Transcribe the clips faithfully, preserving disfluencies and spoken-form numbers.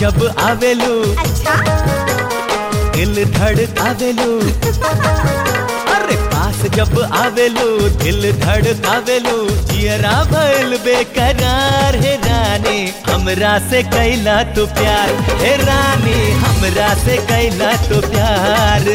जब आवेलू अच्छा दिल धड़कावेलू अरे पास जब आवेलू दिल धड़कावेलू जियरा भइल बेकरार हे रानी हमरा से कैला तू प्यार हे रानी हमरा से कैला तू प्यार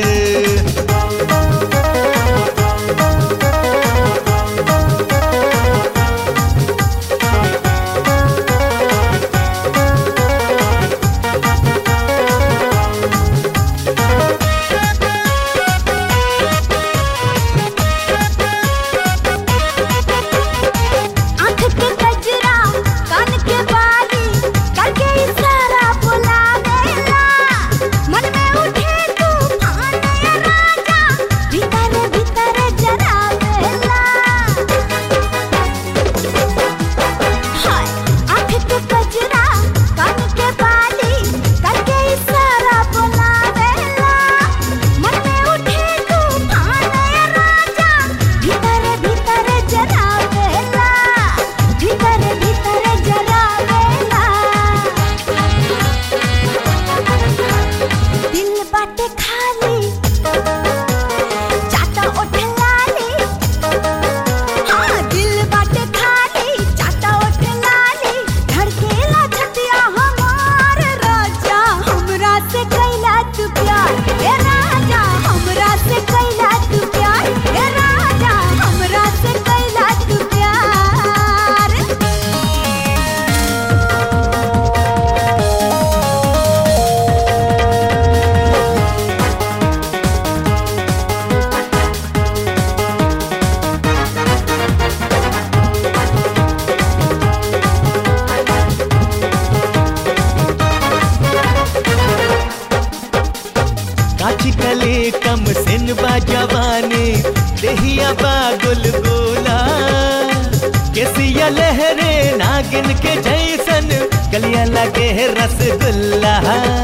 कली कम सिनबा जवानी देहिया बागुल गोला केसिया लहरे नागिन के जैसन गलिया लगे रसगुल्ला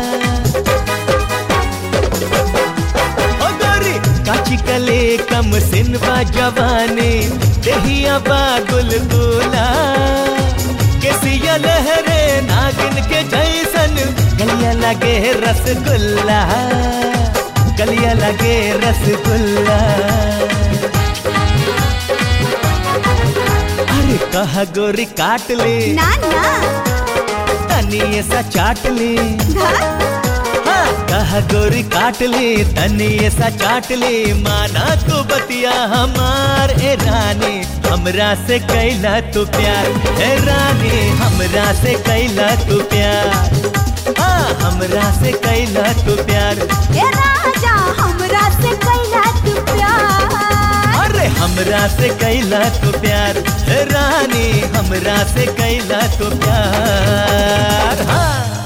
ओ गोरी काची कली कम सिनबा जवानी देहिया बागुल गोला केसिया लहरे नागिन के जैसन गलिया लगे रसगुल्ला गलिया लगे रसगुल्ला अरे कहा गोरी काट ले ना ना तनी ऐसा चाट ले हाँ कहा गोरी काट ले तनी ऐसा चाट ले माना तू बतिया हमार ए रानी हमरा से कैला तू प्यार ए रानी हमरा से कैला तू प्यार हाँ हमरा से कैला तू प्यार ए राजा हमरा से कैला तू प्यार अरे हमरा से कैला तू प्यार रानी हमरा से कैला तू प्यार हाँ